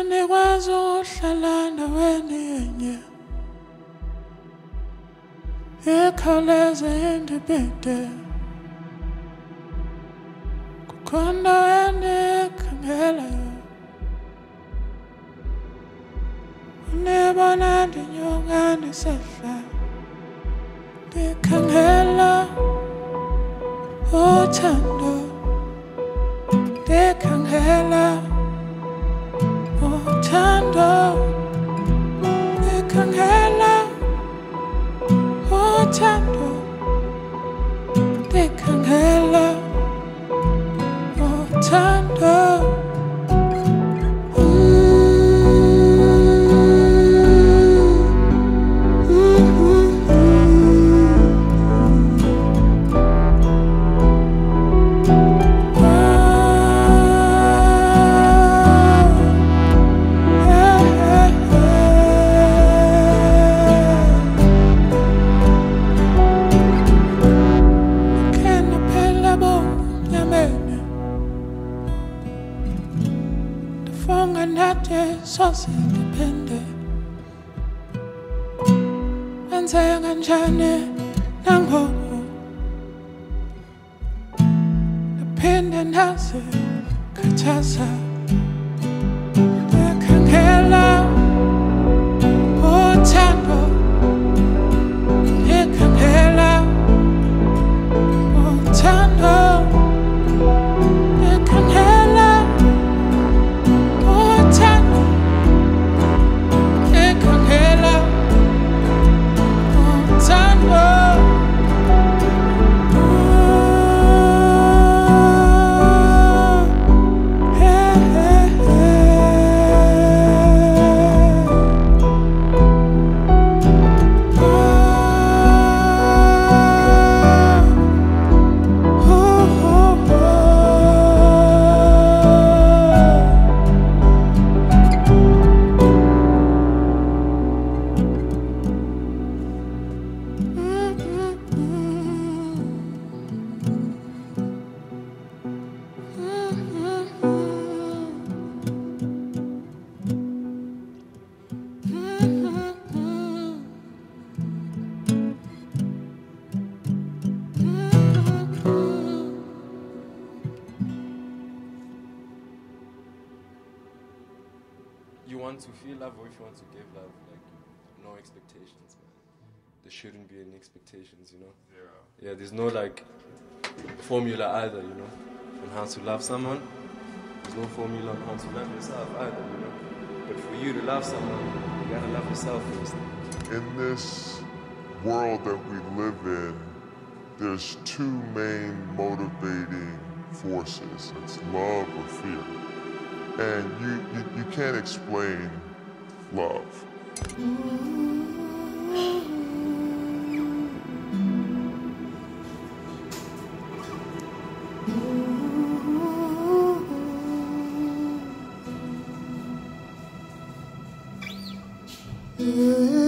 Anikwazi ukuhlala ndaweni yenye ikhawuleze indibide kukhona endikhangelayo unibona ndinyuka ndisehla ndikhangela uthando ndikhangela uthando ndikhangela uthando ndikhangela uthando Soze depende wenze kanjani nangoku naphinde ndazikhathaza ndikhangela uthando ndikhangela uthando ndikhangela uthando You want to feel love or if you want to give love, like, no expectations, man. There shouldn't be any expectations, you know? Yeah, there's no, like, formula either, you know, on how to love someone. There's no formula on how to love yourself either, you know? But for you to love someone, you gotta love yourself first. In this world that we live in, there's two main motivating forces. It's love or fear. And you can't explain love. Yeah.